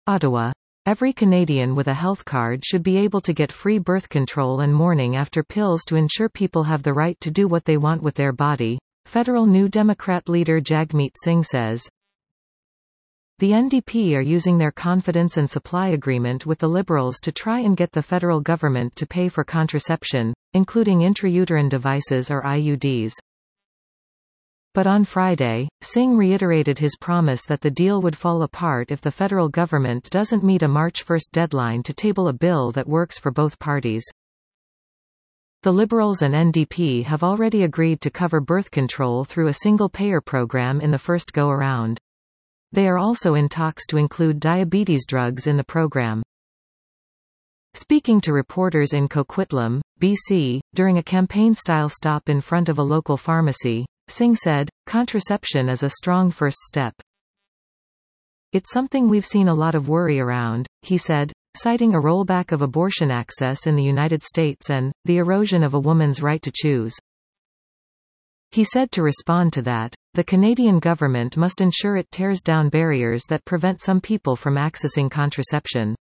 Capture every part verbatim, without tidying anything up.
Ottawa. Every Canadian with a health card should be able to get free birth control and morning after pills to ensure people have the right to do what they want with their body, federal New Democrat leader Jagmeet Singh says. The N D P are using their confidence and supply agreement with the Liberals to try and get the federal government to pay for contraception, including intrauterine devices or I U Ds. But on Friday, Singh reiterated his promise that the deal would fall apart if the federal government doesn't meet a March first deadline to table a bill that works for both parties. The Liberals and N D P have already agreed to cover birth control through a single-payer program in the first go-around. They are also in talks to include diabetes drugs in the program. Speaking to reporters in Coquitlam, B C, during a campaign-style stop in front of a local pharmacy, Singh said, "Contraception is a strong first step. It's something we've seen a lot of worry around," he said, citing a rollback of abortion access in the United States and the erosion of a woman's right to choose. He said to respond to that, the Canadian government must ensure it tears down barriers that prevent some people from accessing contraception.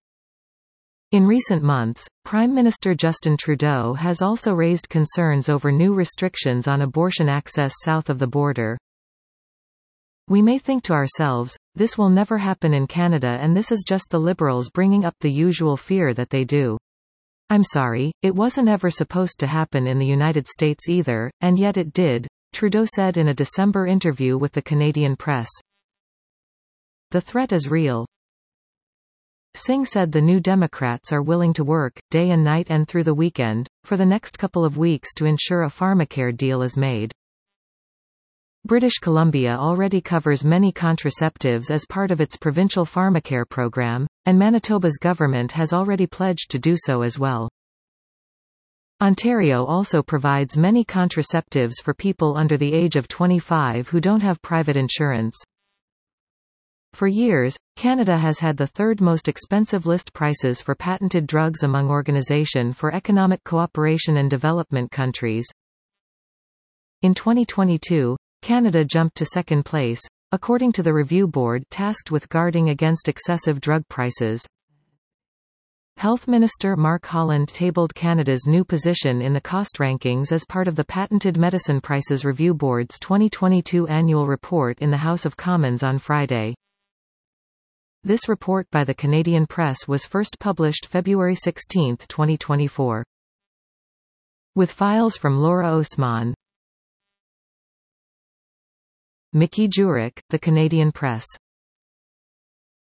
In recent months, Prime Minister Justin Trudeau has also raised concerns over new restrictions on abortion access south of the border. "We may think to ourselves, this will never happen in Canada, and this is just the Liberals bringing up the usual fear that they do. I'm sorry, it wasn't ever supposed to happen in the United States either, and yet it did," Trudeau said in a December interview with the Canadian Press. "The threat is real." Singh said the New Democrats are willing to work, day and night and through the weekend, for the next couple of weeks to ensure a pharmacare deal is made. British Columbia already covers many contraceptives as part of its provincial pharmacare program, and Manitoba's government has already pledged to do so as well. Ontario also provides many contraceptives for people under the age of twenty-five who don't have private insurance. For years, Canada has had the third most expensive list prices for patented drugs among Organisation for Economic Cooperation and Development countries. In twenty twenty-two, Canada jumped to second place, according to the review board tasked with guarding against excessive drug prices. Health Minister Mark Holland tabled Canada's new position in the cost rankings as part of the Patented Medicine Prices Review Board's twenty twenty-two annual report in the House of Commons on Friday. This report by the Canadian Press was first published February sixteenth, twenty twenty-four. With files from Laura Osman, Mickey Jurek, The Canadian Press.